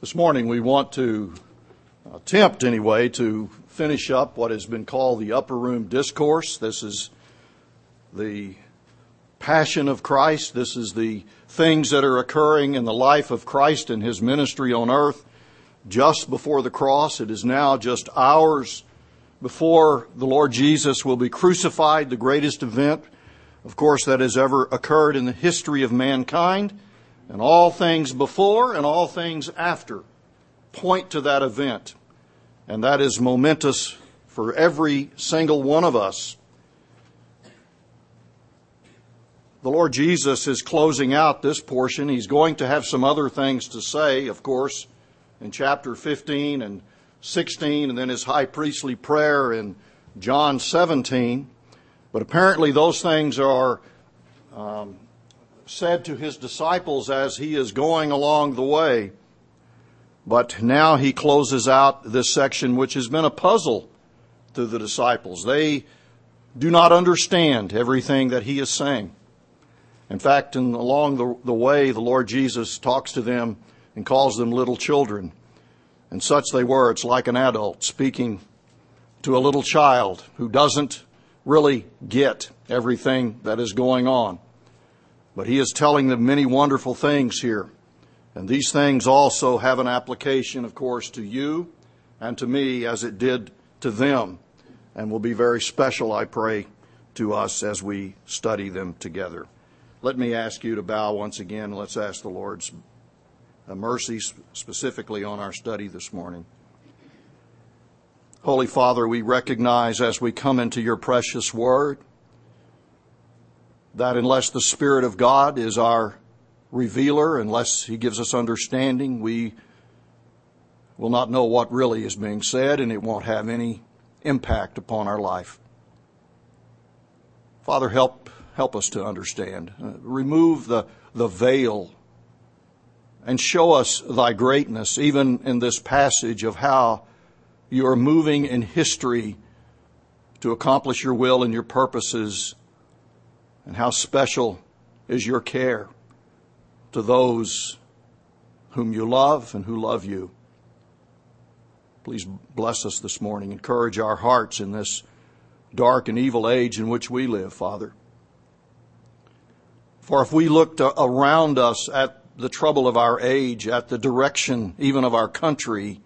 This morning we want to attempt anyway to finish up what has been called the Upper Room Discourse. This is the passion of Christ. This is the things that are occurring in the life of Christ and His ministry on earth just before the cross. It is now just hours before the Lord Jesus will be crucified, the greatest event, of course, that has ever occurred in the history of mankind. And all things before and all things after point to that event. And that is momentous for every single one of us. The Lord Jesus is closing out this portion. He's going to have some other things to say, of course, in chapter 15 and 16, and then His high priestly prayer in John 17. But apparently those things are said to His disciples as He is going along the way. But now He closes out this section, which has been a puzzle to the disciples. They do not understand everything that He is saying. In fact, along the way, the Lord Jesus talks to them and calls them little children. And such they were. It's like an adult speaking to a little child who doesn't really get everything that is going on. But He is telling them many wonderful things here. And these things also have an application, of course, to you and to me as it did to them. And will be very special, I pray, to us as we study them together. Let me ask you to bow once again. Let's ask the Lord's mercy specifically on our study this morning. Holy Father, we recognize as we come into Your precious Word that unless the Spirit of God is our revealer, unless He gives us understanding, we will not know what really is being said, and it won't have any impact upon our life. Father, help us to understand. Remove the veil and show us Thy greatness, even in this passage of how You are moving in history to accomplish Your will and Your purposes, and how special is Your care to those whom You love and who love You. Please bless us this morning. Encourage our hearts in this dark and evil age in which we live, Father. For if we looked around us at the trouble of our age, at the direction even of our country,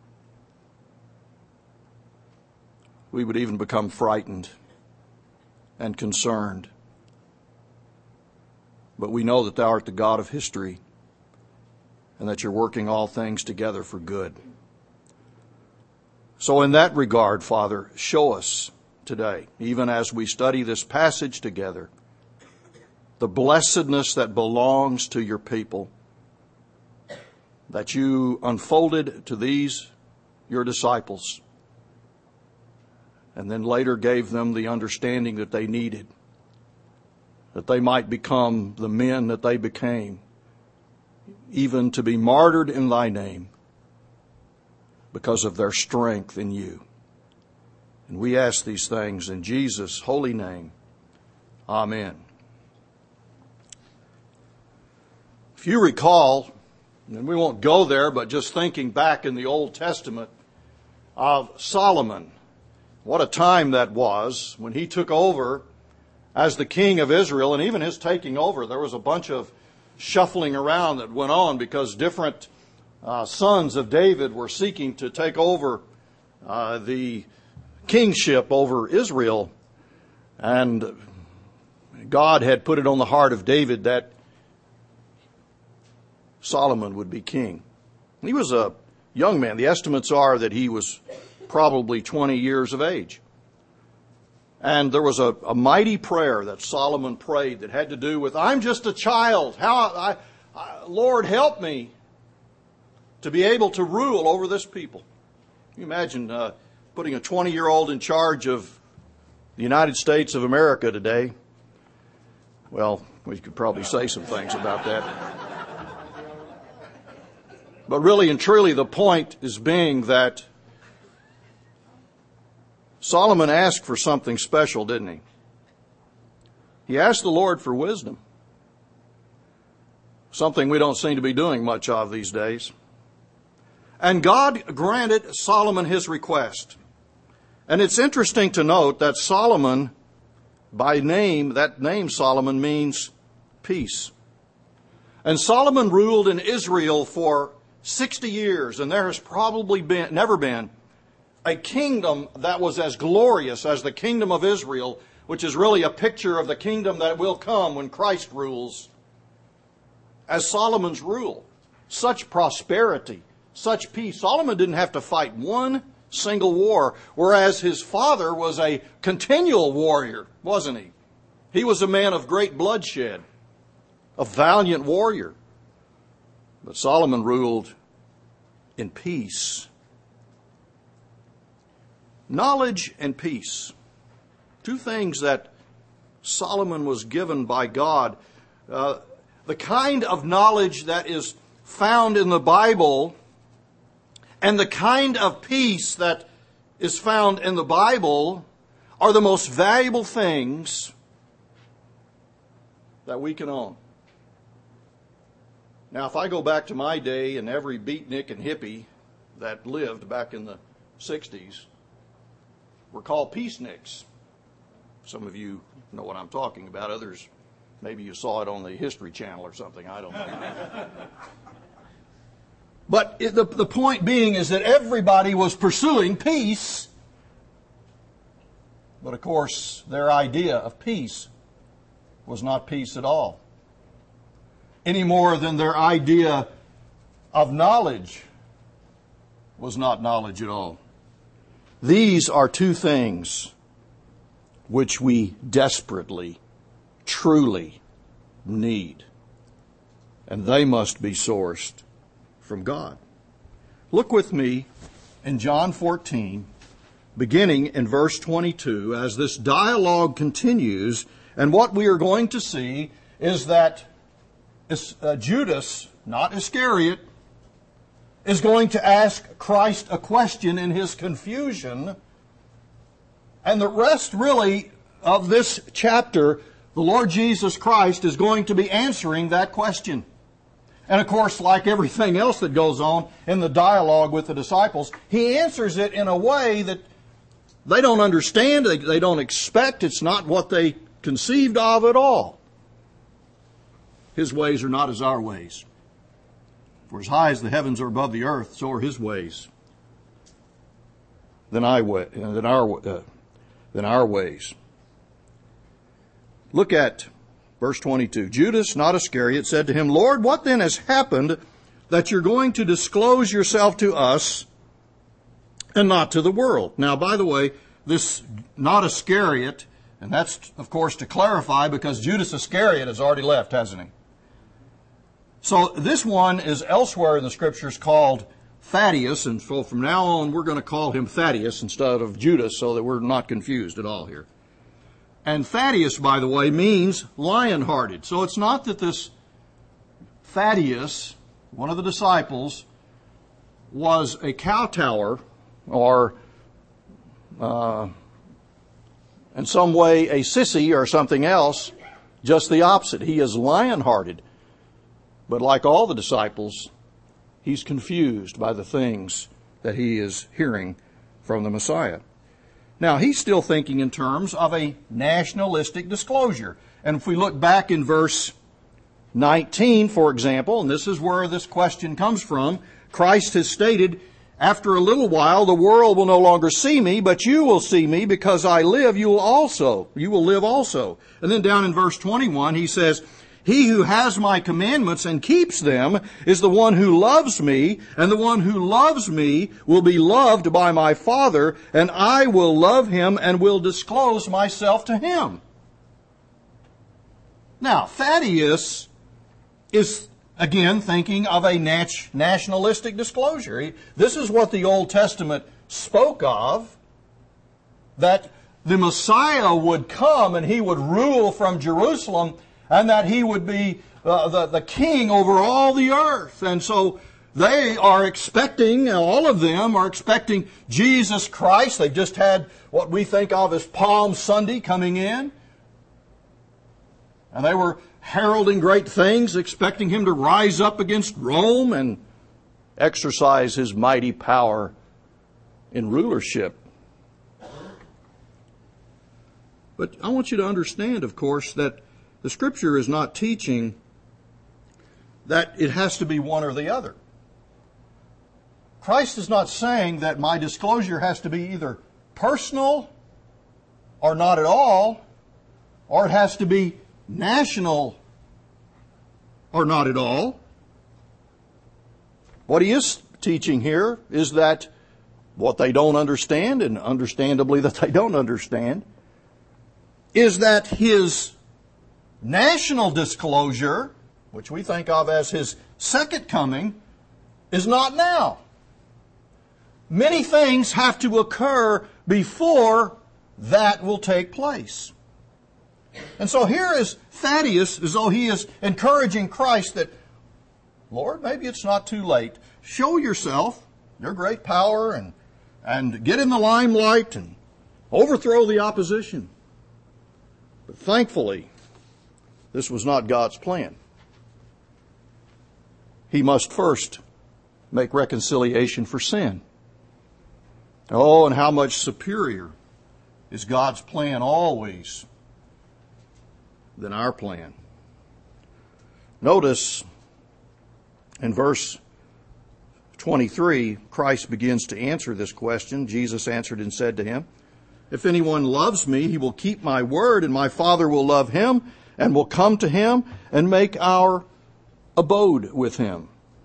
we would even become frightened and concerned. But we know that Thou art the God of history and that You're working all things together for good. So in that regard, Father, show us today, even as we study this passage together, the blessedness that belongs to Your people, that You unfolded to these, Your disciples, and then later gave them the understanding that they needed, that they might become the men that they became, even to be martyred in Thy name because of their strength in You. And we ask these things in Jesus' holy name. Amen. If you recall, and we won't go there, but just thinking back in the Old Testament of Solomon, what a time that was when he took over as the king of Israel. And even his taking over, there was a bunch of shuffling around that went on because different sons of David were seeking to take over the kingship over Israel. And God had put it on the heart of David that Solomon would be king. He was a young man. The estimates are that he was probably 20 years of age. And there was a mighty prayer that Solomon prayed that had to do with, I'm just a child. Lord, help me to be able to rule over this people. Can you imagine putting a 20-year-old in charge of the United States of America today? Well, we could probably say some things about that. But really and truly, the point is being that Solomon asked for something special, didn't he? He asked the Lord for wisdom. Something we don't seem to be doing much of these days. And God granted Solomon his request. And it's interesting to note that Solomon, by name, that name Solomon means peace. And Solomon ruled in Israel for 60 years, and there has probably never been a kingdom that was as glorious as the kingdom of Israel, which is really a picture of the kingdom that will come when Christ rules, as Solomon's rule. Such prosperity, such peace. Solomon didn't have to fight one single war, whereas his father was a continual warrior, wasn't he? He was a man of great bloodshed, a valiant warrior. But Solomon ruled in peace. Knowledge and peace. Two things that Solomon was given by God. The kind of knowledge that is found in the Bible and the kind of peace that is found in the Bible are the most valuable things that we can own. Now, if I go back to my day and every beatnik and hippie that lived back in the 60s were called peaceniks. Some of you know what I'm talking about. Others, maybe you saw it on the History Channel or something. I don't know. But the point being is that everybody was pursuing peace. But of course, their idea of peace was not peace at all. Any more than their idea of knowledge was not knowledge at all. These are two things which we desperately, truly need. And they must be sourced from God. Look with me in John 14, beginning in verse 22, as this dialogue continues, and what we are going to see is that Judas, not Iscariot, is going to ask Christ a question in his confusion. And the rest, really, of this chapter, the Lord Jesus Christ is going to be answering that question. And of course, like everything else that goes on in the dialogue with the disciples, he answers it in a way that they don't understand, they don't expect. It's not what they conceived of at all. His ways are not as our ways. For as high as the heavens are above the earth, so are his ways than our ways. Look at verse 22. Judas, not Iscariot, said to him, Lord, what then has happened that you're going to disclose yourself to us and not to the world? Now, by the way, this not Iscariot, and that's, of course, to clarify because Judas Iscariot has already left, hasn't he? So this one is elsewhere in the Scriptures called Thaddeus, and so from now on we're going to call him Thaddeus instead of Judas so that we're not confused at all here. And Thaddeus, by the way, means lion-hearted. So it's not that this Thaddeus, one of the disciples, was a kowtower or in some way a sissy or something else. Just the opposite. He is lion-hearted. But like all the disciples, he's confused by the things that he is hearing from the Messiah. Now, he's still thinking in terms of a nationalistic disclosure. And if we look back in verse 19, for example, and this is where this question comes from, Christ has stated, after a little while the world will no longer see me, but you will see me because I live, you will live also. And then down in verse 21, he says, he who has my commandments and keeps them is the one who loves me, and the one who loves me will be loved by my Father, and I will love him and will disclose myself to him. Now, Thaddeus is, again, thinking of a nationalistic disclosure. This is what the Old Testament spoke of, that the Messiah would come and he would rule from Jerusalem, and that he would be the king over all the earth. And so they are expecting, all of them are expecting Jesus Christ. They've just had what we think of as Palm Sunday coming in. And they were heralding great things, expecting him to rise up against Rome and exercise His mighty power in rulership. But I want you to understand, of course, that the Scripture is not teaching that it has to be one or the other. Christ is not saying that my disclosure has to be either personal or not at all, or it has to be national or not at all. What He is teaching here is that what they don't understand, and understandably that they don't understand, is that His national disclosure, which we think of as His second coming, is not now. Many things have to occur before that will take place. And so here is Thaddeus, as though he is encouraging Christ that, Lord, maybe it's not too late. Show yourself, your great power, and get in the limelight and overthrow the opposition. But thankfully, this was not God's plan. He must first make reconciliation for sin. Oh, and how much superior is God's plan always than our plan. Notice in verse 23, Christ begins to answer this question. Jesus answered and said to him, "If anyone loves me, he will keep my word, and my Father will love him, and will come to him, and make our abode with him."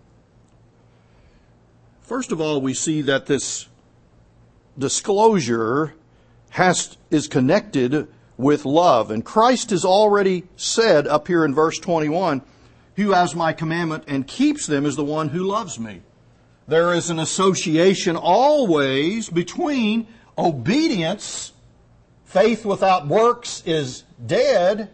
First of all, we see that this disclosure is connected with love. And Christ has already said up here in verse 21, "Who has my commandment and keeps them is the one who loves me." There is an association always between obedience, faith without works is dead,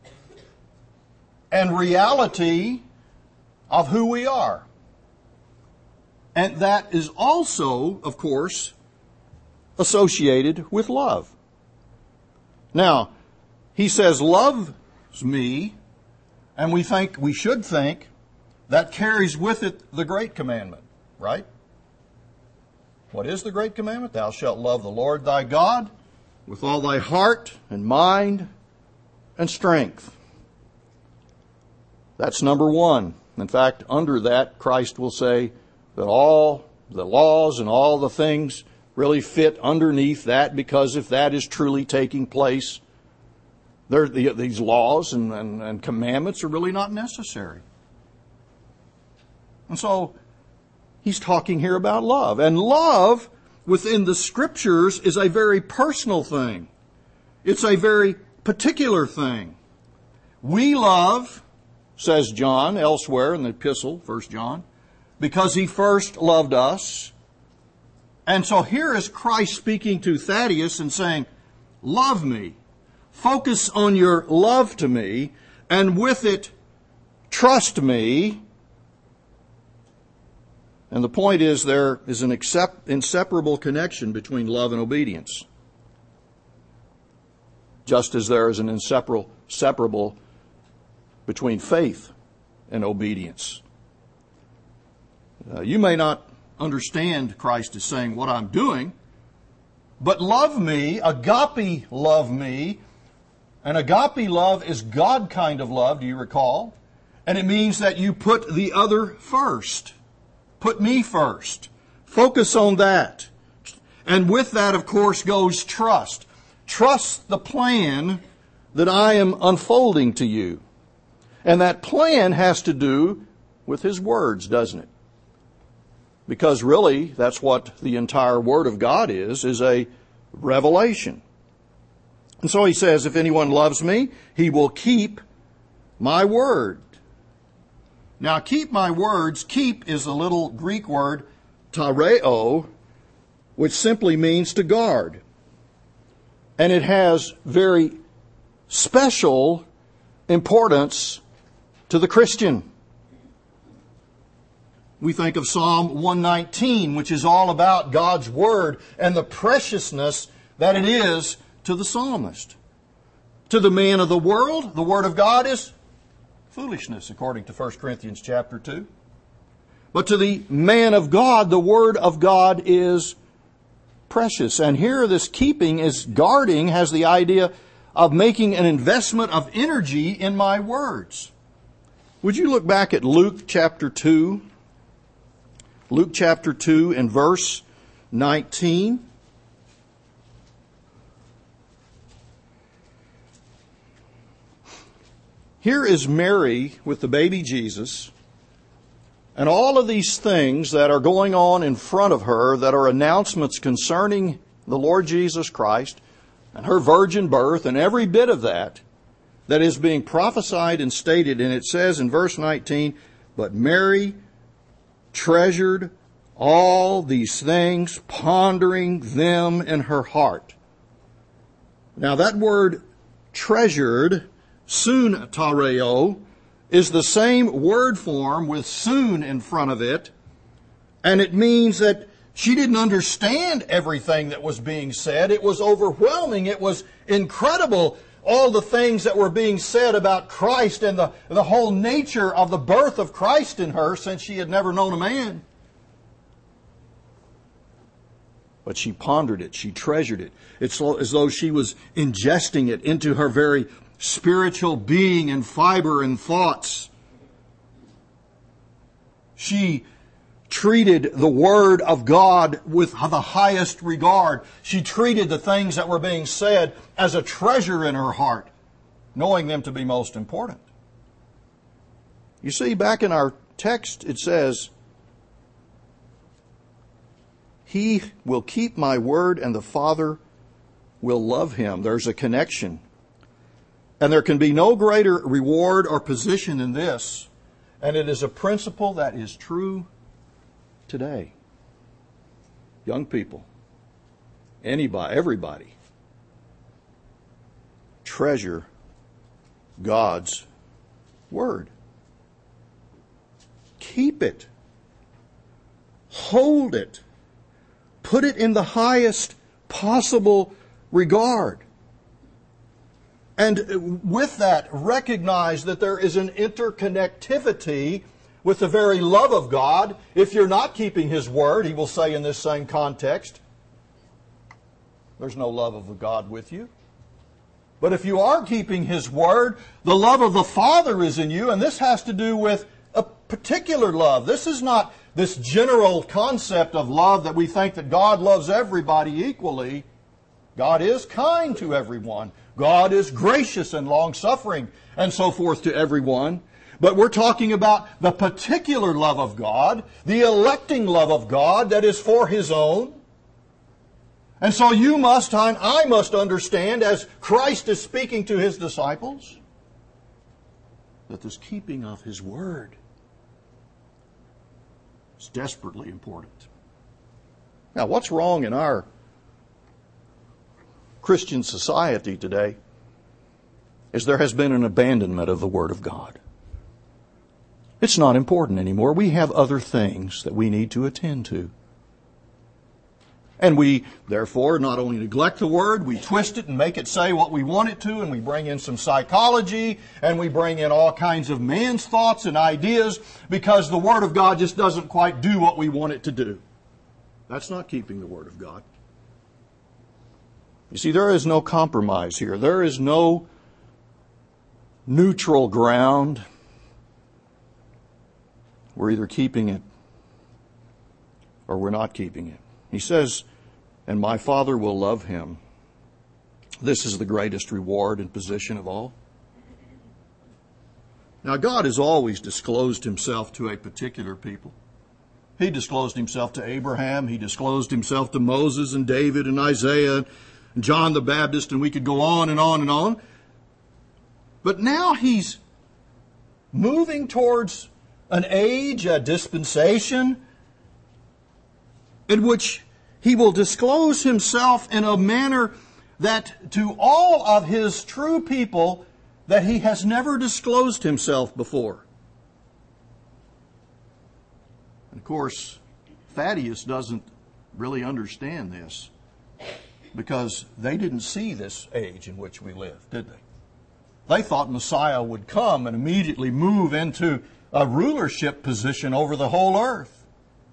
and reality of who we are. And that is also, of course, associated with love. Now, he says, loves me, and we should think, that carries with it the great commandment, right? What is the great commandment? Thou shalt love the Lord thy God with all thy heart and mind and strength. That's number one. In fact, under that, Christ will say that all the laws and all the things really fit underneath that, because if that is truly taking place, these laws and commandments are really not necessary. And so, he's talking here about love. And love within the Scriptures is a very personal thing. It's a very particular thing. We love, says John elsewhere in the epistle, 1 John, because he first loved us. And so here is Christ speaking to Thaddeus and saying, love me. Focus on your love to me, and with it, trust me. And the point is, there is an inseparable connection between love and obedience. Just as there is an inseparable between faith and obedience. You may not understand, Christ is saying, what I'm doing, but love me, agape love me, and agape love is God kind of love, do you recall? And it means that you put the other first. Put me first. Focus on that. And with that, of course, goes trust. Trust the plan that I am unfolding to you. And that plan has to do with His words, doesn't it? Because really, that's what the entire Word of God is a revelation. And so he says, if anyone loves me, he will keep my word. Now, keep my words, keep is a little Greek word, tareo, which simply means to guard. And it has very special importance to the Christian. We think of Psalm 119, which is all about God's Word and the preciousness that it is to the psalmist. To the man of the world, the Word of God is foolishness, according to 1 Corinthians chapter 2. But to the man of God, the Word of God is precious. And here this keeping is guarding, has the idea of making an investment of energy in my words. Would you look back at Luke chapter 2? Luke chapter 2 and verse 19. Here is Mary with the baby Jesus, and all of these things that are going on in front of her that are announcements concerning the Lord Jesus Christ and her virgin birth and every bit of that is being prophesied and stated. And it says in verse 19, "But Mary treasured all these things, pondering them in her heart." Now that word treasured, sun tareo, is the same word form with soon in front of it. And it means that she didn't understand everything that was being said. It was overwhelming. It was incredible, all the things that were being said about Christ and the whole nature of the birth of Christ in her, since she had never known a man. But she pondered it. She treasured it. It's as though she was ingesting it into her very spiritual being and fiber and thoughts. She treated the Word of God with the highest regard. She treated the things that were being said as a treasure in her heart, knowing them to be most important. You see, back in our text it says, "He will keep my word and the Father will love him." There's a connection. And there can be no greater reward or position than this. And it is a principle that is true today. Young people, anybody, everybody, treasure God's Word. Keep it. Hold it. Put it in the highest possible regard. And with that, recognize that there is an interconnectivity with the very love of God. If you're not keeping His Word, He will say in this same context, there's no love of God with you. But if you are keeping His Word, the love of the Father is in you, and this has to do with a particular love. This is not this general concept of love that we think that God loves everybody equally. God is kind to everyone. God is gracious and long-suffering and so forth to everyone. But we're talking about the particular love of God, the electing love of God that is for His own. And so you must, and I must understand, as Christ is speaking to His disciples, that this keeping of His Word is desperately important. Now, what's wrong in our Christian society today is there has been an abandonment of the Word of God. It's not important anymore. We have other things that we need to attend to. And we, therefore, not only neglect the Word, we twist it and make it say what we want it to, and we bring in some psychology, and we bring in all kinds of man's thoughts and ideas, because the Word of God just doesn't quite do what we want it to do. That's not keeping the Word of God. You see, there is no compromise here. There is no neutral ground. We're either keeping it or we're not keeping it. He says, "And my Father will love him." This is the greatest reward and position of all. Now, God has always disclosed Himself to a particular people. He disclosed Himself to Abraham. He disclosed Himself to Moses and David and Isaiah and John the Baptist, and we could go on and on and on. But now He's moving towards an age, a dispensation, in which He will disclose Himself in a manner that to all of His true people that He has never disclosed Himself before. And of course, Thaddeus doesn't really understand this, because they didn't see this age in which we live, did they? They thought Messiah would come and immediately move into a rulership position over the whole earth.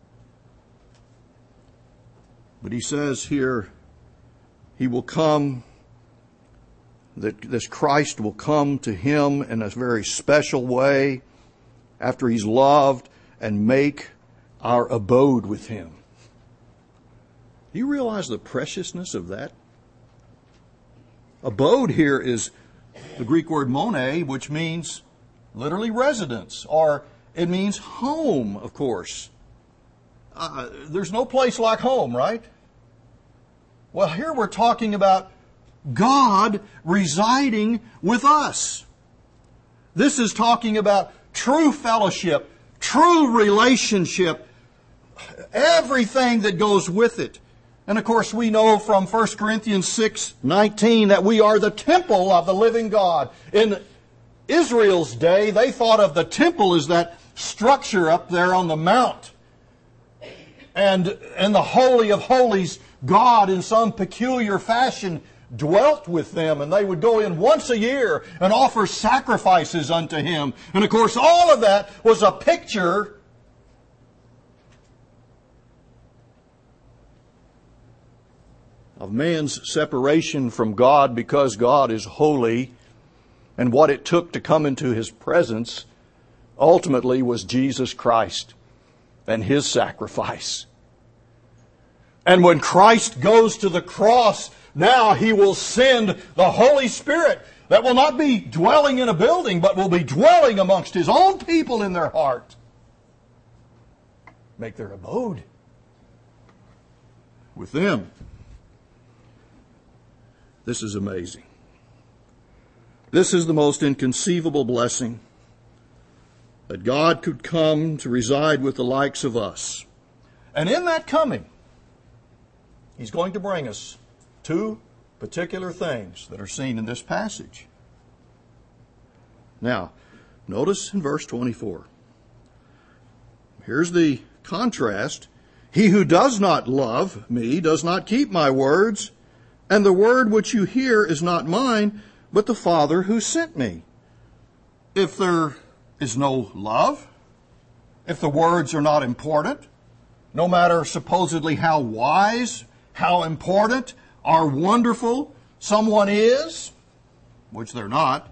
But he says here, he will come, that this Christ will come to him in a very special way after he's loved and make our abode with him. Do you realize the preciousness of that? Abode here is the Greek word mone, which means literally residence, or it means home, of course. There's no place like home, right? Well, here we're talking about God residing with us. This is talking about true fellowship, true relationship, everything that goes with it. And of course we know from 1 Corinthians 6:19 that we are the temple of the living God. In Israel's day, they thought of the temple as that structure up there on the mount. And in the Holy of Holies, God in some peculiar fashion dwelt with them, and they would go in once a year and offer sacrifices unto Him. And of course all of that was a picture of man's separation from God because God is holy, and what it took to come into His presence ultimately was Jesus Christ and His sacrifice. And when Christ goes to the cross, now He will send the Holy Spirit that will not be dwelling in a building, but will be dwelling amongst His own people in their heart. Make their abode with them. This is amazing. This is the most inconceivable blessing, that God could come to reside with the likes of us. And in that coming, He's going to bring us two particular things that are seen in this passage. Now, notice in verse 24. Here's the contrast. He who does not love me does not keep my words, and the word which you hear is not mine, but the Father who sent me. If there is no love, if the words are not important, no matter supposedly how wise, how important, or wonderful someone is, which they're not,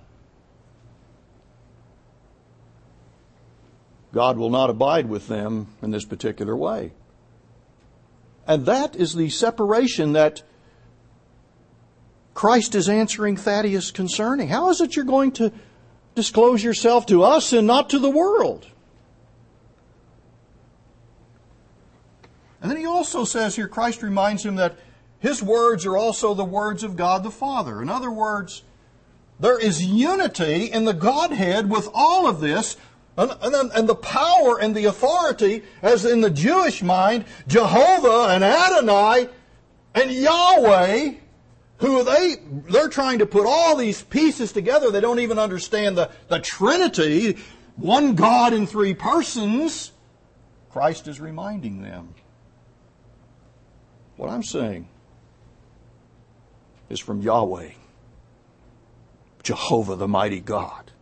God will not abide with them in this particular way. And that is the separation that Christ is answering Thaddeus concerning. How is it you're going to disclose yourself to us and not to the world? And then he also says here, Christ reminds him that His words are also the words of God the Father. In other words, there is unity in the Godhead with all of this, and the power and the authority, as in the Jewish mind, Jehovah and Adonai and Yahweh, who they're trying to put all these pieces together. They don't even understand the Trinity, one God in three persons. Christ is reminding them. What I'm saying is from Yahweh, Jehovah the mighty God.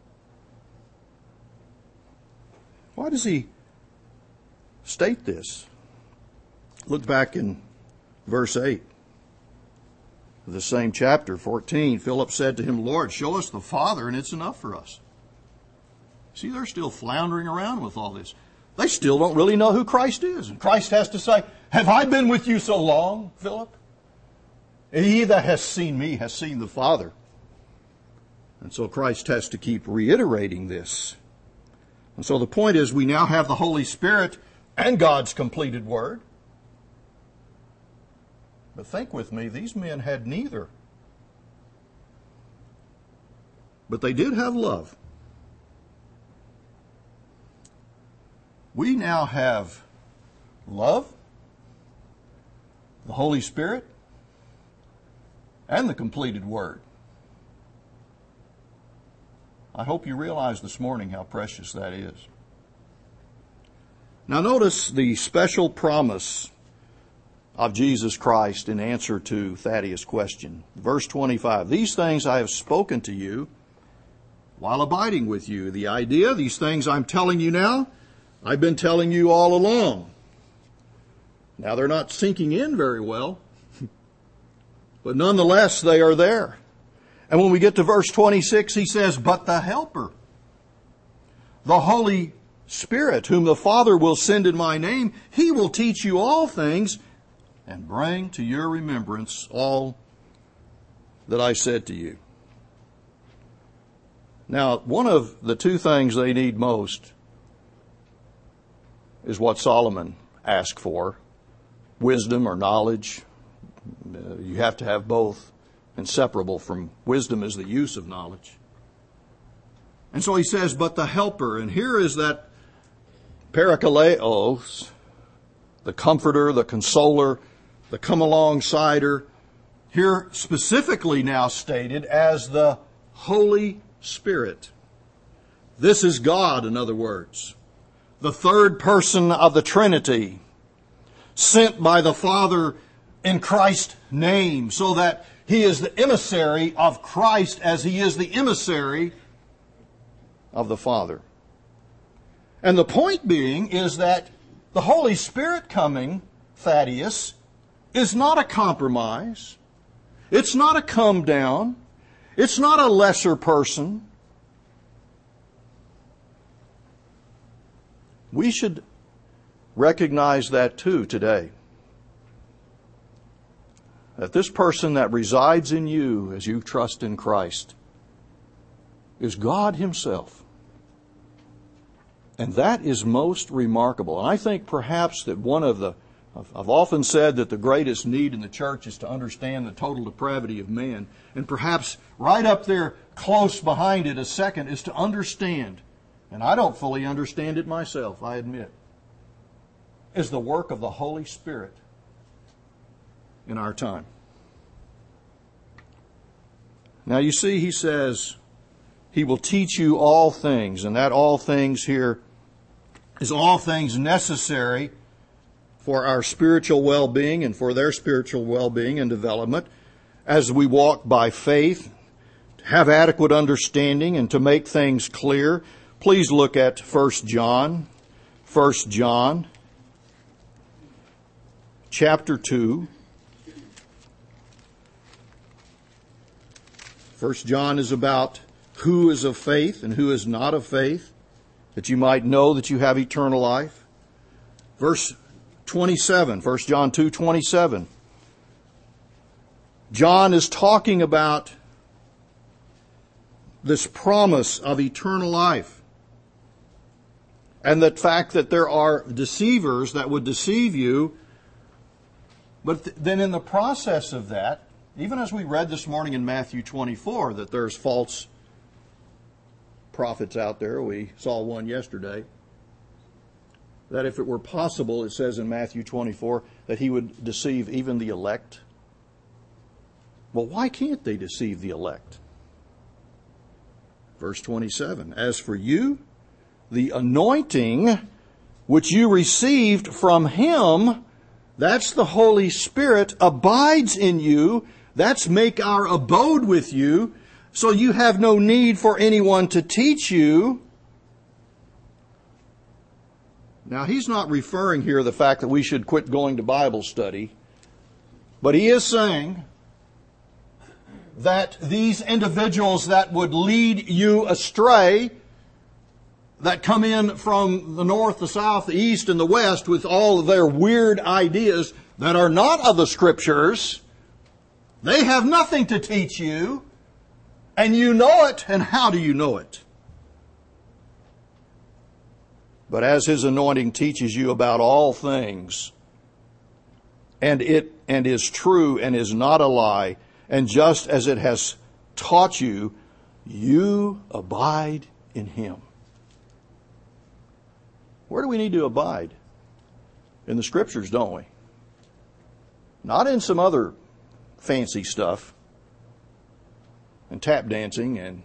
Why does he state this? Look back in verse 8 of the same chapter, 14. Philip said to him, Lord, show us the Father, and it's enough for us. See, they're still floundering around with all this. They still don't really know who Christ is. And Christ has to say, have I been with you so long, Philip? He that has seen me has seen the Father. And so Christ has to keep reiterating this. And so the point is, we now have the Holy Spirit and God's completed Word. But think with me, these men had neither. But they did have love. We now have love, the Holy Spirit, and the completed Word. I hope you realize this morning how precious that is. Now notice the special promise of Jesus Christ in answer to Thaddeus' question. Verse 25, these things I have spoken to you while abiding with you. The idea, these things I'm telling you now, I've been telling you all along. Now they're not sinking in very well, but nonetheless they are there. And when we get to verse 26, he says, but the Helper, the Holy Spirit, whom the Father will send in my name, he will teach you all things and bring to your remembrance all that I said to you. Now, one of the two things they need most is what Solomon asked for, wisdom or knowledge. You have to have both. Inseparable from wisdom is the use of knowledge. And so he says, but the Helper, and here is that Parakaleos, the Comforter, the Consoler, the come-alongsider, here specifically now stated as the Holy Spirit. This is God, in other words, the third person of the Trinity, sent by the Father in Christ's name, so that he is the emissary of Christ as he is the emissary of the Father. And the point being is that the Holy Spirit coming, Thaddeus, is not a compromise. It's not a come down. It's not a lesser person. We should recognize that too today. That this person that resides in you as you trust in Christ is God Himself. And that is most remarkable. And I think perhaps that I've often said that the greatest need in the church is to understand the total depravity of man. And perhaps right up there, close behind it, a second, is to understand, and I don't fully understand it myself, I admit, is the work of the Holy Spirit in our time. Now you see, he says, he will teach you all things, and that all things here is all things necessary for our spiritual well-being and for their spiritual well-being and development as we walk by faith, to have adequate understanding and to make things clear. Please look at 1 John. 1 John chapter 2. 1 John is about who is of faith and who is not of faith, that you might know that you have eternal life. Verse 27, 1 John 2:27. John is talking about this promise of eternal life. And the fact that there are deceivers that would deceive you. But then in the process of that, even as we read this morning in Matthew 24, that there's false prophets out there. We saw one yesterday. That if it were possible, it says in Matthew 24, that he would deceive even the elect. Well, why can't they deceive the elect? Verse 27, as for you, the anointing which you received from Him, that's the Holy Spirit, abides in you. That's make our abode with you. So you have no need for anyone to teach you. Now, he's not referring here to the fact that we should quit going to Bible study, but he is saying that these individuals that would lead you astray, that come in from the north, the south, the east, and the west with all of their weird ideas that are not of the Scriptures, they have nothing to teach you, and you know it. And how do you know it? But as His anointing teaches you about all things, and it is true and is not a lie, and just as it has taught you, you abide in Him. Where do we need to abide? In the Scriptures, don't we? Not in some other fancy stuff, and tap dancing and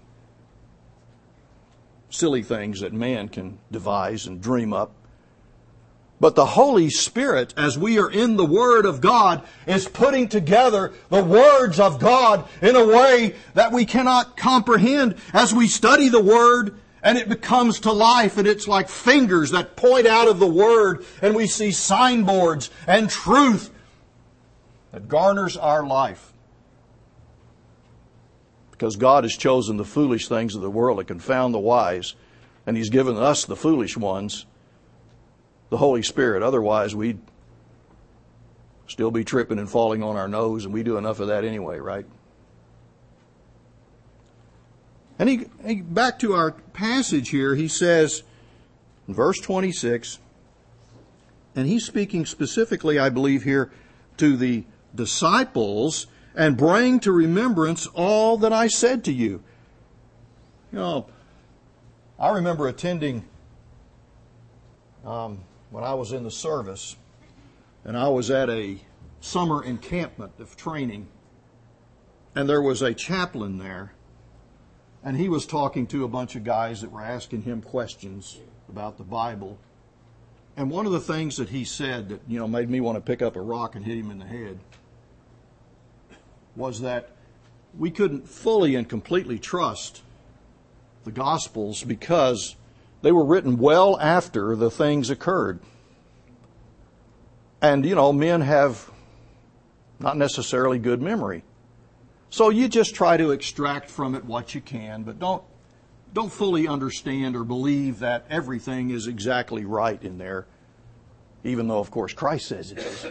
silly things that man can devise and dream up. But the Holy Spirit, as we are in the Word of God, is putting together the words of God in a way that we cannot comprehend as we study the Word and it becomes to life, and it's like fingers that point out of the Word, and we see signboards and truth that garners our life. Because God has chosen the foolish things of the world to confound the wise, and He's given us, the foolish ones, the Holy Spirit. Otherwise, we'd still be tripping and falling on our nose, and we do enough of that anyway, right? And back to our passage here, he says in verse 26, and he's speaking specifically, I believe, here to the disciples, and bring to remembrance all that I said to you. You know, I remember attending when I was in the service, and I was at a summer encampment of training, and there was a chaplain there, and he was talking to a bunch of guys that were asking him questions about the Bible. And one of the things that he said that, made me want to pick up a rock and hit him in the head was that we couldn't fully and completely trust the Gospels because they were written well after the things occurred. And, men have not necessarily good memory. So you just try to extract from it what you can, but don't fully understand or believe that everything is exactly right in there, even though, of course, Christ says it is.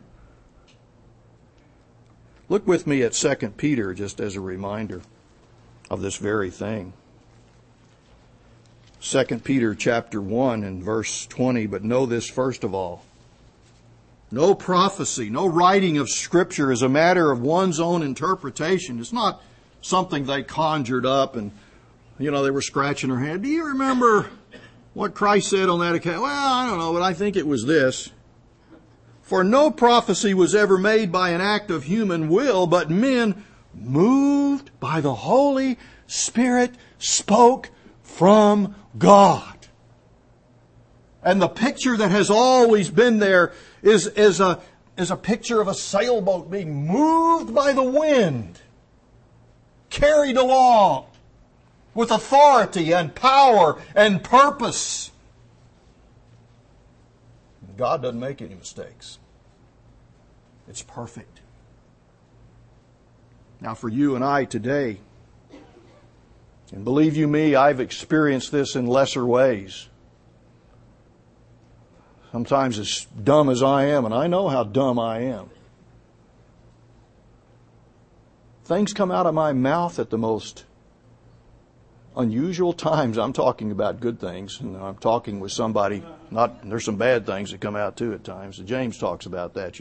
Look with me at 2 Peter, just as a reminder of this very thing. 2 Peter chapter 1 and verse 20, but know this first of all. No prophecy, no writing of Scripture is a matter of one's own interpretation. It's not something they conjured up and, they were scratching their head. Do you remember what Christ said on that occasion? Well, I don't know, but I think it was this. For no prophecy was ever made by an act of human will, but men, moved by the Holy Spirit, spoke from God. And the picture that has always been there is a picture of a sailboat being moved by the wind, carried along with authority and power and purpose. God doesn't make any mistakes. It's perfect. Now for you and I today, and believe you me, I've experienced this in lesser ways. Sometimes as dumb as I am, and I know how dumb I am, things come out of my mouth at the most unusual times. I'm talking about good things, and I'm talking with somebody. There's some bad things that come out too at times. James talks about that,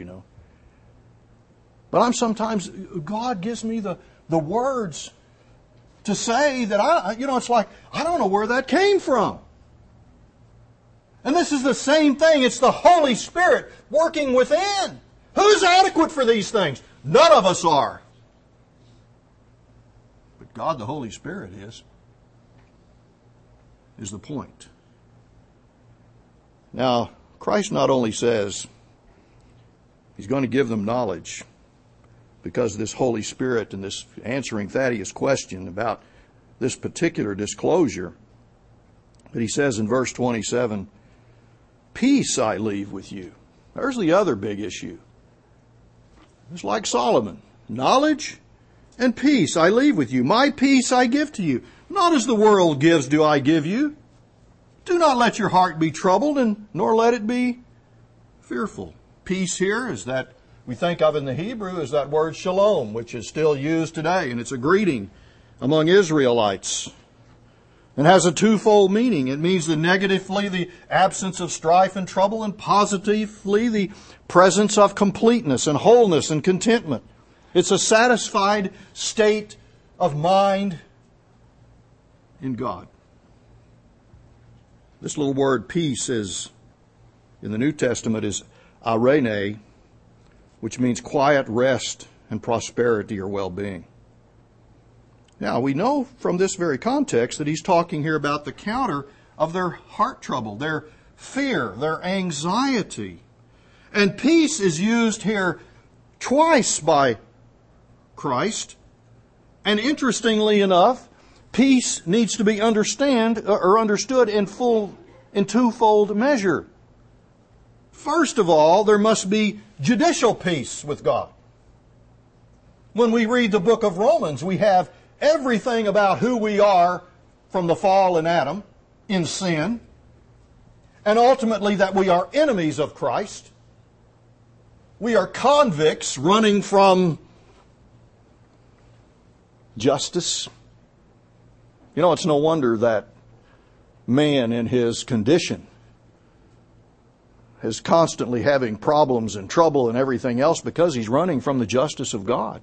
But sometimes God gives me the words to say that it's like I don't know where that came from. And this is the same thing. It's the Holy Spirit working within. Who's adequate for these things? None of us are. But God, the Holy Spirit is the point. Now, Christ not only says He's going to give them knowledge because of this Holy Spirit and this answering Thaddeus' question about this particular disclosure, but He says in verse 27, peace I leave with you. There's the other big issue. It's like Solomon. Knowledge and peace I leave with you. My peace I give to you. Not as the world gives do I give you. Do not let your heart be troubled, and nor let it be fearful. Peace here is that we think of in the Hebrew is that word shalom, which is still used today, and it's a greeting among Israelites. It has a twofold meaning. It means negatively the absence of strife and trouble, and positively the presence of completeness and wholeness and contentment. It's a satisfied state of mind in God. This little word peace is, in the New Testament, is eirene, which means quiet rest and prosperity or well-being. Now, we know from this very context that he's talking here about the counter of their heart trouble, their fear, their anxiety. And peace is used here twice by Christ. And interestingly enough, peace needs to be understood in twofold measure. First of all, there must be judicial peace with God. When we read the book of Romans, we have everything about who we are from the fall in Adam, in sin, and ultimately that we are enemies of Christ. We are convicts running from justice. You know, it's no wonder that man in his condition is constantly having problems and trouble and everything else because he's running from the justice of God.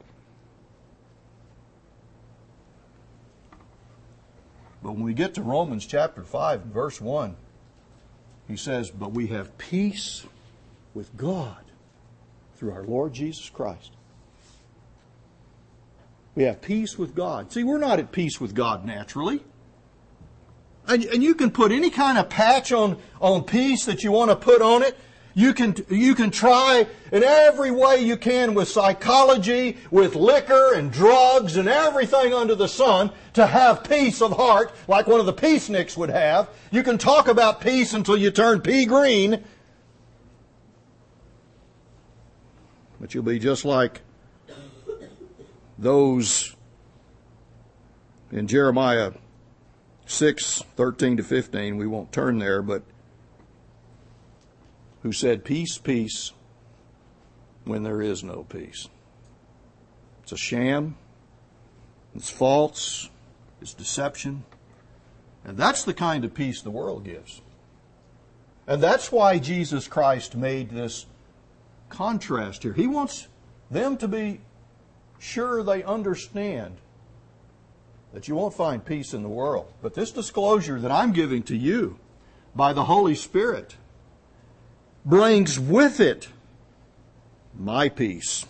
But when we get to Romans chapter 5, verse 1, he says, "But we have peace with God through our Lord Jesus Christ." We have peace with God. See, we're not at peace with God naturally. And you can put any kind of patch on peace that you want to put on it. You can try in every way you can with psychology, with liquor and drugs and everything under the sun to have peace of heart like one of the peaceniks would have. You can talk about peace until you turn pea green. But you'll be just like those in Jeremiah 6:13-15. We won't turn there, but who said, "Peace, peace," when there is no peace. It's a sham. It's false. It's deception. And that's the kind of peace the world gives. And that's why Jesus Christ made this contrast here. He wants them to be sure they understand that you won't find peace in the world. But this disclosure that I'm giving to you by the Holy Spirit brings with it my peace,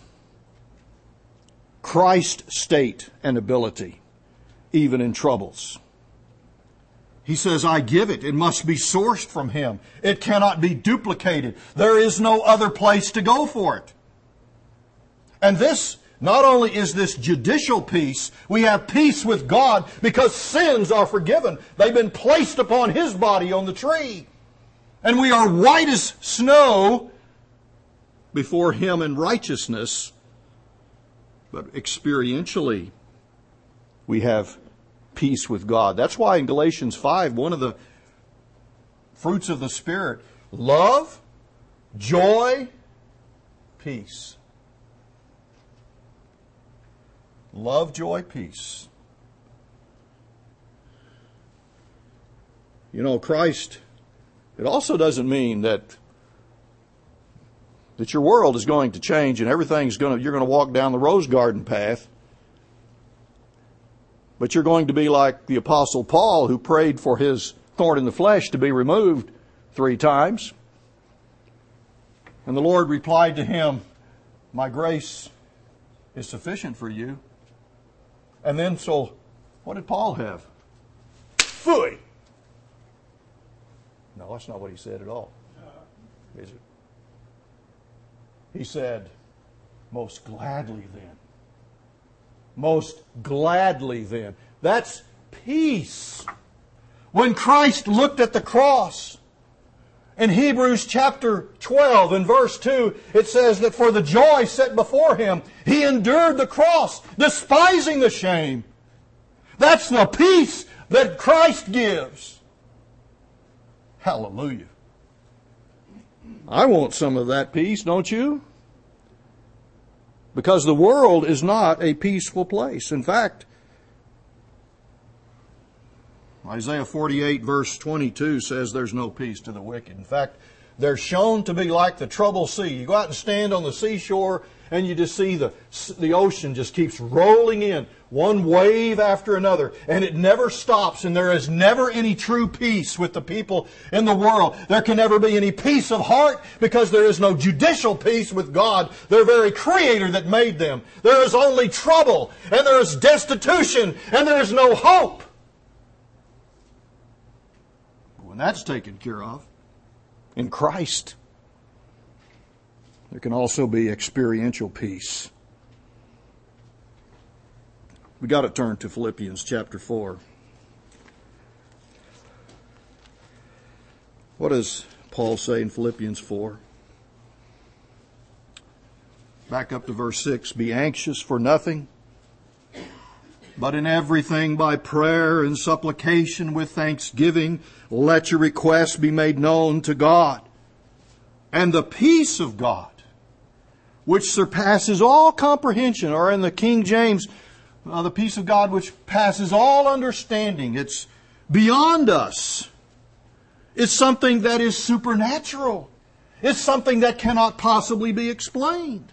Christ's state and ability, even in troubles. He says, "I give it. It must be sourced from Him. It cannot be duplicated. There is no other place to go for it." And this, not only is this judicial peace, we have peace with God because sins are forgiven. They've been placed upon His body on the tree. And we are white as snow before Him in righteousness. But experientially, we have peace with God. That's why in Galatians 5, one of the fruits of the Spirit, love, joy, peace. Love, joy, peace. You know, Christ, it also doesn't mean that your world is going to change and you're going to walk down the rose garden path. But you're going to be like the Apostle Paul, who prayed for his thorn in the flesh to be removed 3 times. And the Lord replied to him, "My grace is sufficient for you." And then, so, what did Paul have? Phooey! No, that's not what he said at all. Is it? He said, "Most gladly then." Most gladly then. That's peace. When Christ looked at the cross, in Hebrews chapter 12 and verse 2, it says that for the joy set before Him, He endured the cross, despising the shame. That's the peace that Christ gives. Hallelujah. I want some of that peace, don't you? Because the world is not a peaceful place. In fact, Isaiah 48 verse 22 says there's no peace to the wicked. In fact, they're shown to be like the troubled sea. You go out and stand on the seashore and you just see the ocean just keeps rolling in, one wave after another, and it never stops, and there is never any true peace with the people in the world. There can never be any peace of heart because there is no judicial peace with God, their very Creator that made them. There is only trouble, and there is destitution, and there is no hope. When that's taken care of, in Christ. There can also be experiential peace. We got to turn to Philippians chapter 4. What does Paul say in Philippians 4? Back up to verse 6. Be anxious for nothing, but in everything by prayer and supplication with thanksgiving, let your requests be made known to God. And the peace of God, which surpasses all comprehension, or in the King James, the peace of God which passes all understanding. It's beyond us. It's something that is supernatural. It's something that cannot possibly be explained.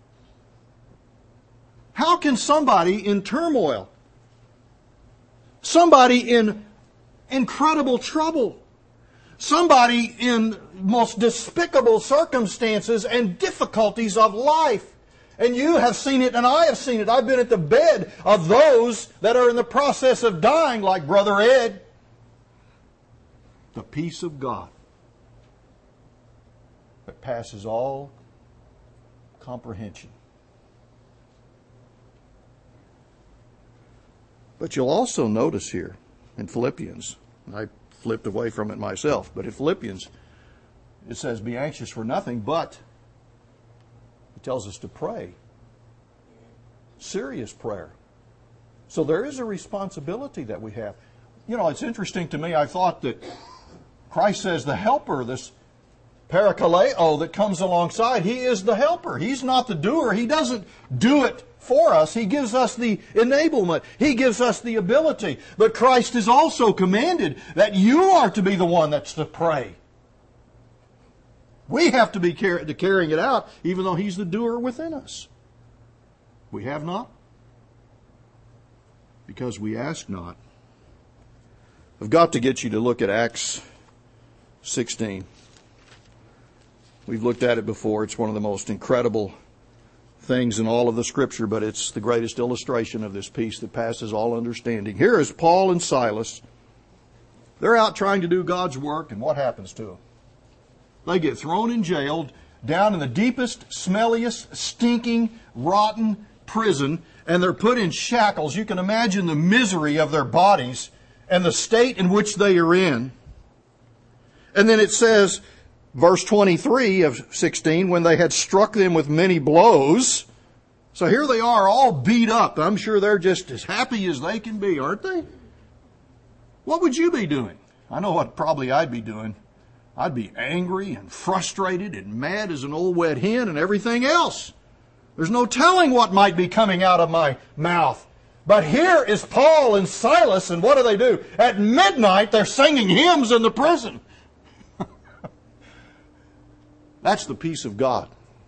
How can somebody in turmoil, somebody in incredible trouble, somebody in most despicable circumstances and difficulties of life, and you have seen it and I have seen it. I've been at the bed of those that are in the process of dying, like Brother Ed. The peace of God that passes all comprehension. But you'll also notice here in Philippians, I flipped away from it myself, but in Philippians it says, be anxious for nothing, but it tells us to pray. Serious prayer. So there is a responsibility that we have. You know, it's interesting to me, I thought that Christ says the helper, this parakaleo that comes alongside, He is the helper. He's not the doer. He doesn't do it for us. He gives us the enablement. He gives us the ability. But Christ has also commanded that you are to be the one that's to pray. We have to be carrying it out, even though He's the doer within us. We have not, because we ask not. I've got to get you to look at Acts 16. We've looked at it before. It's one of the most incredible things in all of the Scripture, but it's the greatest illustration of this peace that passes all understanding. Here is Paul and Silas. They're out trying to do God's work, and what happens to them? They get thrown in jail down in the deepest, smelliest, stinking, rotten prison, and they're put in shackles. You can imagine the misery of their bodies and the state in which they are in. And then it says, verse 23 of 16, when they had struck them with many blows. So here they are all beat up. I'm sure they're just as happy as they can be, aren't they? What would you be doing? I know what probably I'd be doing. I'd be angry and frustrated and mad as an old wet hen and everything else. There's no telling what might be coming out of my mouth. But here is Paul and Silas, and what do? At midnight, they're singing hymns in the prison. That's the peace of God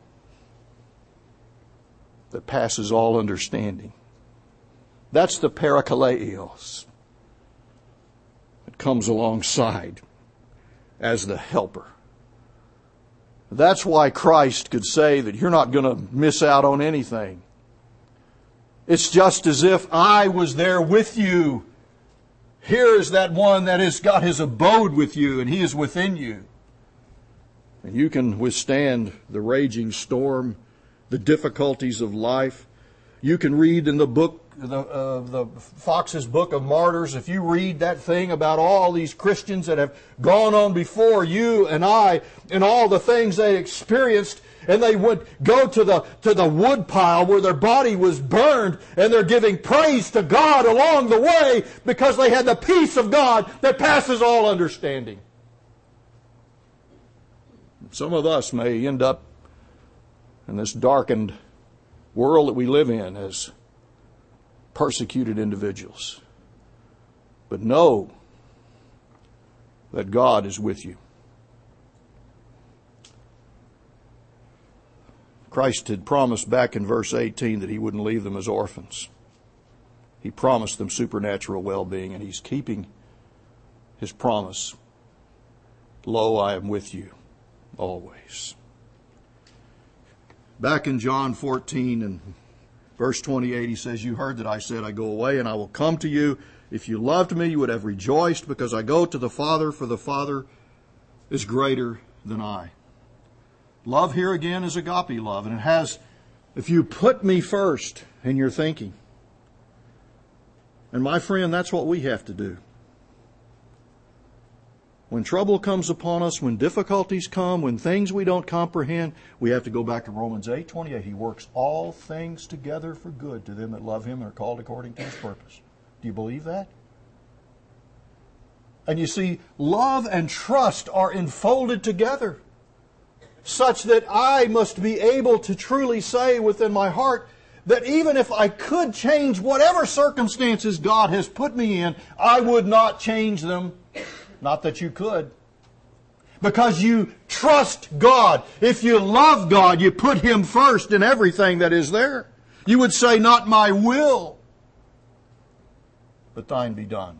that passes all understanding. That's the parakaleos that comes alongside as the helper. That's why Christ could say that you're not going to miss out on anything. It's just as if I was there with you. Here is that one that has got His abode with you, and He is within you. And you can withstand the raging storm, the difficulties of life. You can read in the book, the Fox's Book of Martyrs, if you read that thing about all these Christians that have gone on before you and I, and all the things they experienced, and they would go to the wood pile where their body was burned, and they're giving praise to God along the way because they had the peace of God that passes all understanding. Some of us may end up in this darkened world that we live in as persecuted individuals. But know that God is with you. Christ had promised back in verse 18 that He wouldn't leave them as orphans. He promised them supernatural well-being, and He's keeping His promise. Lo, I am with you always. Back in John 14 and verse 28, He says, you heard that I said, I go away and I will come to you. If you loved me, you would have rejoiced because I go to the Father, for the Father is greater than I. Love here again is agape love, and it has, if you put me first in your thinking. And my friend, that's what we have to do. When trouble comes upon us, when difficulties come, when things we don't comprehend, we have to go back to Romans 8:28. He works all things together for good to them that love Him and are called according to His purpose. Do you believe that? And you see, love and trust are enfolded together, such that I must be able to truly say within my heart that even if I could change whatever circumstances God has put me in, I would not change them. Not that you could. Because you trust God. If you love God, you put Him first in everything that is there. You would say, not my will, but thine be done.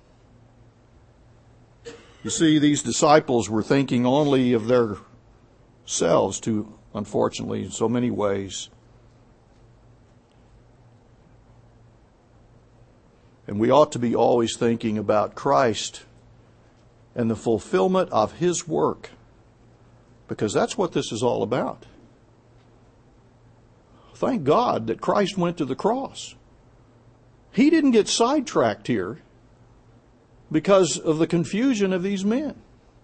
You see, these disciples were thinking only of their selves, unfortunately, in so many ways. And we ought to be always thinking about Christ and the fulfillment of His work, because that's what this is all about. Thank God that Christ went to the cross. He didn't get sidetracked here because of the confusion of these men.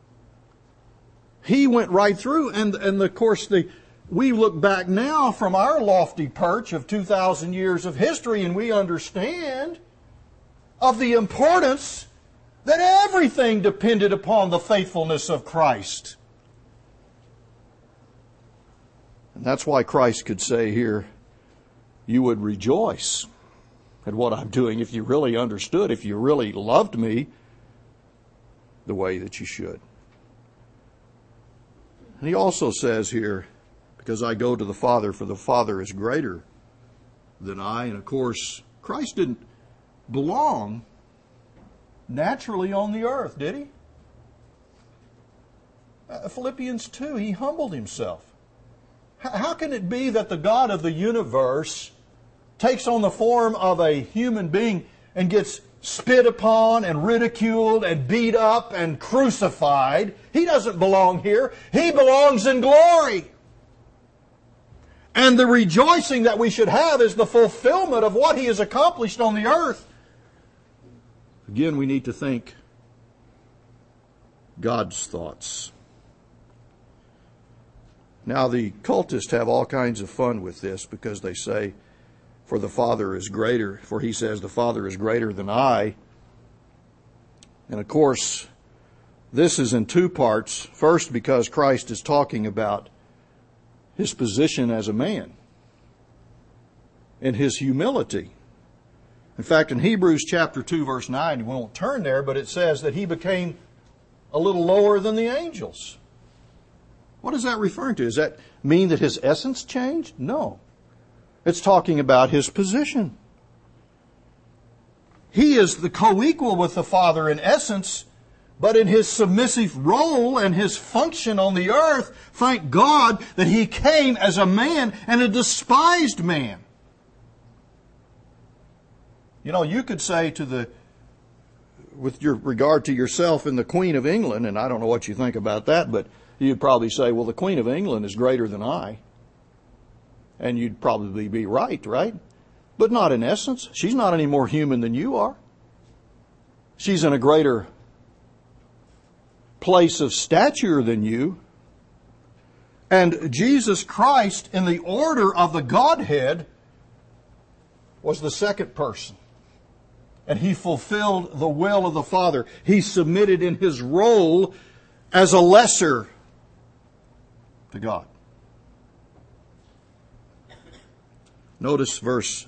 He went right through, and of course we look back now from our lofty perch of 2,000 years of history, and we understand of the importance that everything depended upon the faithfulness of Christ. And that's why Christ could say here, you would rejoice at what I'm doing if you really understood, if you really loved me the way that you should. And He also says here, because I go to the Father, for the Father is greater than I. And of course, Christ didn't belong naturally on the earth, did He? Philippians 2, He humbled Himself. How can it be that the God of the universe takes on the form of a human being and gets spit upon and ridiculed and beat up and crucified? He doesn't belong here. He belongs in glory. And the rejoicing that we should have is the fulfillment of what He has accomplished on the earth. Again, we need to think God's thoughts. Now, the cultists have all kinds of fun with this because they say, for the Father is greater, for He says the Father is greater than I. And of course, this is in two parts. First, because Christ is talking about His position as a man and His humility. In fact, in Hebrews chapter 2, verse 9, we won't turn there, but it says that He became a little lower than the angels. What is that referring to? Does that mean that His essence changed? No. It's talking about His position. He is the co-equal with the Father in essence, but in His submissive role and His function on the earth, thank God that He came as a man and a despised man. You know, you could say with your regard to yourself and the Queen of England, and I don't know what you think about that, but you'd probably say, well, the Queen of England is greater than I. And you'd probably be right? But not in essence. She's not any more human than you are. She's in a greater place of stature than you. And Jesus Christ, in the order of the Godhead, was the second person. And He fulfilled the will of the Father. He submitted in His role as a lesser to God. Notice verse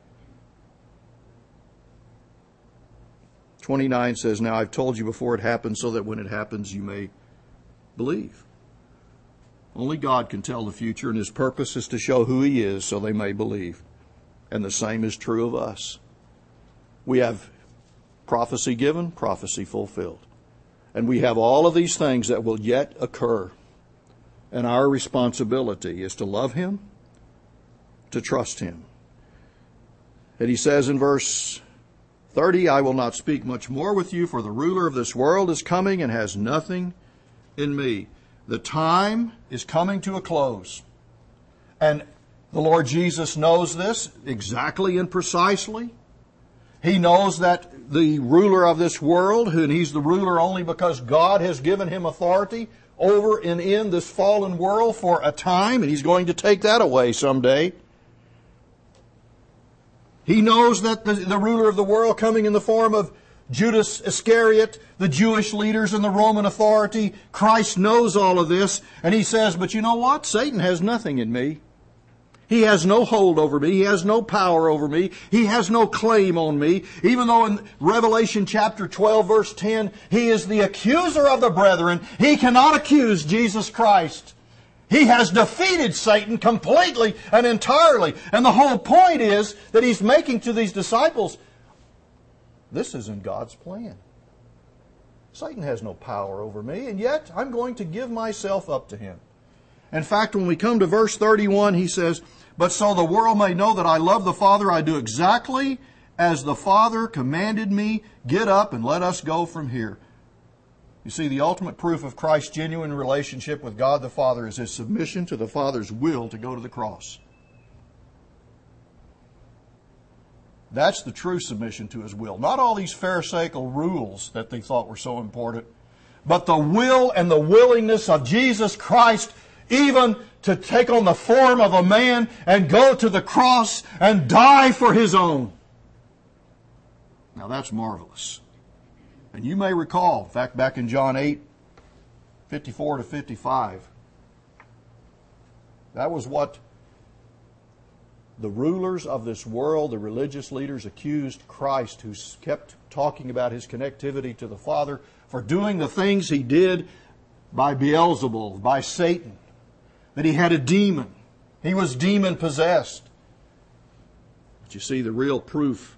29 says, now I've told you before it happens so that when it happens you may believe. Only God can tell the future, and His purpose is to show who He is so they may believe. And the same is true of us. We have prophecy given, prophecy fulfilled. And we have all of these things that will yet occur. And our responsibility is to love Him, to trust Him. And He says in verse 30, I will not speak much more with you, for the ruler of this world is coming and has nothing in me. The time is coming to a close. And the Lord Jesus knows this exactly and precisely. He knows that the ruler of this world, and he's the ruler only because God has given him authority over and in this fallen world for a time, and he's going to take that away someday. He knows that the ruler of the world, coming in the form of Judas Iscariot, the Jewish leaders and the Roman authority, Christ knows all of this, and he says, but you know what? Satan has nothing in me. He has no hold over me. He has no power over me. He has no claim on me. Even though in Revelation chapter 12, verse 10, he is the accuser of the brethren, he cannot accuse Jesus Christ. He has defeated Satan completely and entirely. And the whole point is that he's making to these disciples, this isn't God's plan. Satan has no power over me, and yet I'm going to give myself up to him. In fact, when we come to verse 31, he says, but so the world may know that I love the Father, I do exactly as the Father commanded me. Get up and let us go from here. You see, the ultimate proof of Christ's genuine relationship with God the Father is his submission to the Father's will to go to the cross. That's the true submission to his will. Not all these Pharisaical rules that they thought were so important, but the will and the willingness of Jesus Christ even to take on the form of a man and go to the cross and die for his own. Now that's marvelous. And you may recall, in fact, back in John 8, 54 to 55, that was what the rulers of this world, the religious leaders, accused Christ, who kept talking about his connectivity to the Father, for doing the things he did by Beelzebul, by Satan, that he had a demon. He was demon-possessed. But you see, the real proof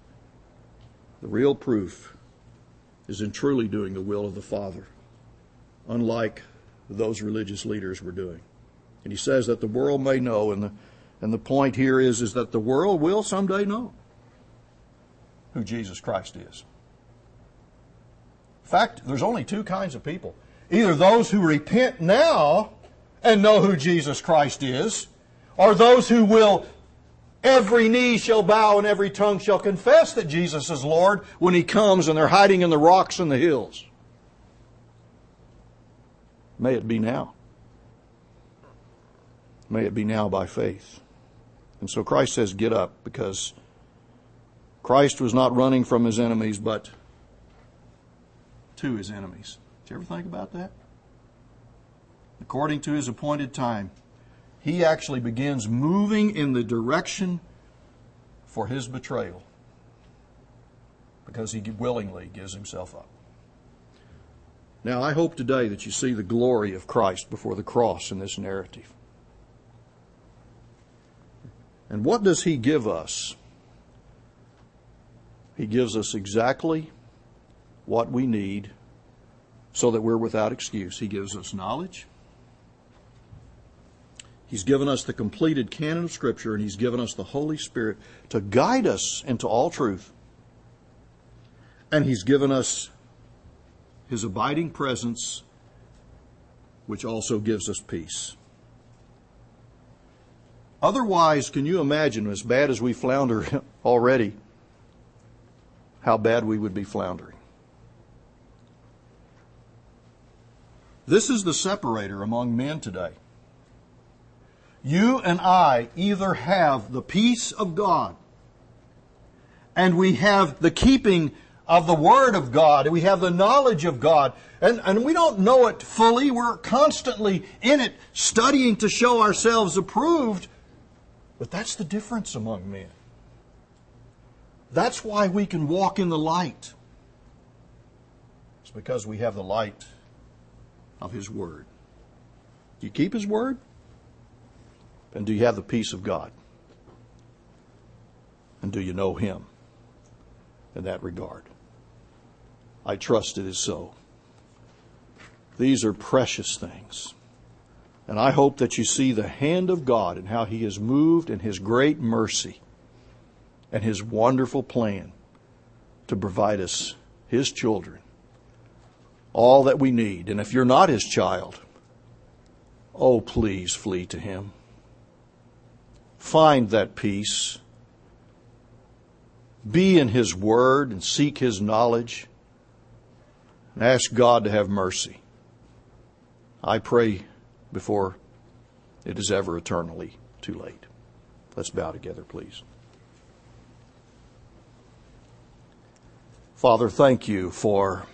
is in truly doing the will of the Father, unlike those religious leaders were doing. And he says that the world may know, and the point here is that the world will someday know who Jesus Christ is. In fact, there's only two kinds of people. Either those who repent now and know who Jesus Christ is, or those who will, every knee shall bow and every tongue shall confess that Jesus is Lord when he comes and they're hiding in the rocks and the hills. May it be now. May it be now by faith. And so Christ says, get up, because Christ was not running from his enemies, but to his enemies. Did you ever think about that? According to his appointed time, he actually begins moving in the direction for his betrayal, because he willingly gives himself up. Now, I hope today that you see the glory of Christ before the cross in this narrative. And what does he give us? He gives us exactly what we need so that we're without excuse. He gives us knowledge. He's given us the completed canon of Scripture, and he's given us the Holy Spirit to guide us into all truth. And he's given us his abiding presence, which also gives us peace. Otherwise, can you imagine, as bad as we flounder already, how bad we would be floundering? This is the separator among men today. You and I either have the peace of God, and we have the keeping of the Word of God, and we have the knowledge of God, and we don't know it fully. We're constantly in it, studying to show ourselves approved. But that's the difference among men. That's why we can walk in the light. It's because we have the light of His Word. Do you keep His Word? And do you have the peace of God? And do you know Him in that regard? I trust it is so. These are precious things. And I hope that you see the hand of God and how He has moved in His great mercy and His wonderful plan to provide us, His children, all that we need. And if you're not His child, oh, please flee to Him. Find that peace. Be in His Word and seek His knowledge. And ask God to have mercy. I pray before it is ever eternally too late. Let's bow together, please. Father, thank you for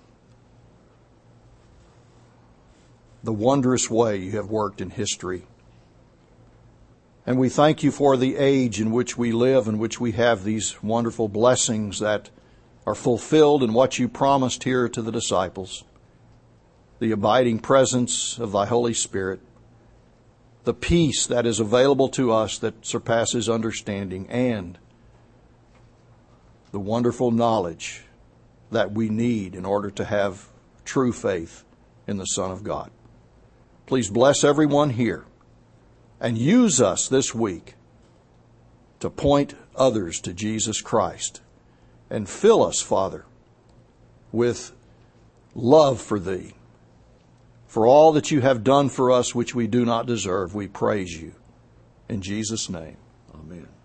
the wondrous way you have worked in history. And we thank you for the age in which we live, in which we have these wonderful blessings that are fulfilled in what you promised here to the disciples. The abiding presence of thy Holy Spirit, the peace that is available to us that surpasses understanding, and the wonderful knowledge that we need in order to have true faith in the Son of God. Please bless everyone here and use us this week to point others to Jesus Christ, and fill us, Father, with love for Thee. For all that you have done for us which we do not deserve, we praise you. In Jesus' name, amen.